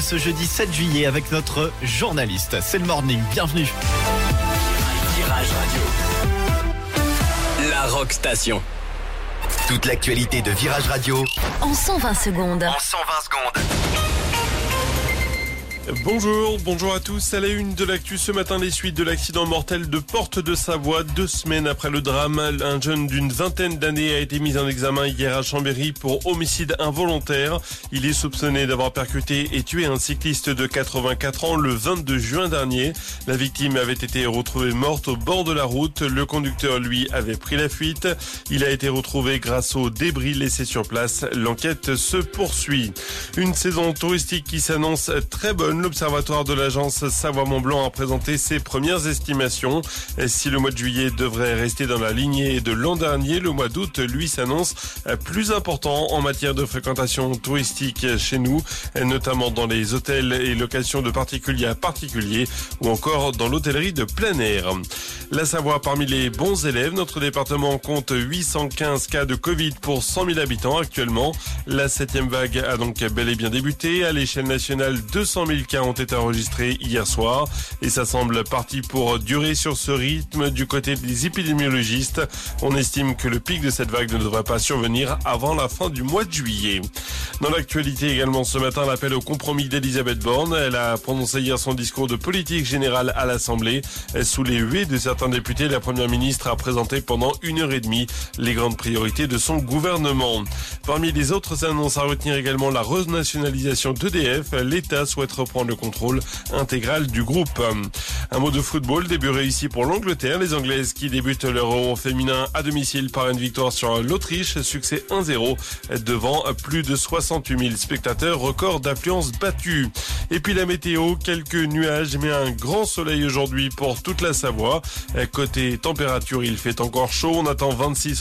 ce jeudi 7 juillet avec notre journaliste. C'est le morning, bienvenue. Virage Radio, la Rock Station. Toute l'actualité de Virage Radio en 120 secondes. Bonjour à tous. À la une de l'actu ce matin, les suites de l'accident mortel de Porte de Savoie. 2 semaines après le drame, un jeune d'une vingtaine d'années a été mis en examen hier à Chambéry pour homicide involontaire. Il est soupçonné d'avoir percuté et tué un cycliste de 84 ans le 22 juin dernier. La victime avait été retrouvée morte au bord de la route. Le conducteur, lui, avait pris la fuite. Il a été retrouvé grâce aux débris laissés sur place. L'enquête se poursuit. Une saison touristique qui s'annonce très bonne. L'Observatoire de l'agence Savoie-Mont-Blanc a présenté ses premières estimations. Si le mois de juillet devrait rester dans la lignée de l'an dernier, le mois d'août, lui, s'annonce plus important en matière de fréquentation touristique chez nous, notamment dans les hôtels et locations de particulier à particulier ou encore dans l'hôtellerie de plein air. La Savoie parmi les bons élèves. Notre département compte 815 cas de Covid pour 100 000 habitants actuellement. La 7e vague a donc bel et bien débuté. À l'échelle nationale, 200 000 cas ont été enregistrés hier soir et ça semble parti pour durer sur ce rythme. Du côté des épidémiologistes, on estime que le pic de cette vague ne devrait pas survenir avant la fin du mois de juillet. Dans l'actualité également ce matin, l'appel au compromis d'Elisabeth Borne. Elle a prononcé hier son discours de politique générale à l'Assemblée. Sous les huées de certains députés, la première ministre a présenté pendant 1h30 les grandes priorités de son gouvernement. Parmi les autres annonces à retenir également la renationalisation d'EDF. L'État souhaite reprendre le contrôle intégral du groupe. Un mot de football, début réussi pour l'Angleterre. Les Anglaises qui débutent l'Euro féminin à domicile par une victoire sur l'Autriche. Succès 1-0 devant plus de 68 000 spectateurs. Record d'affluence battu. Et puis la météo, quelques nuages mais un grand soleil aujourd'hui pour toute la Savoie. Côté température, il fait encore chaud. On attend 26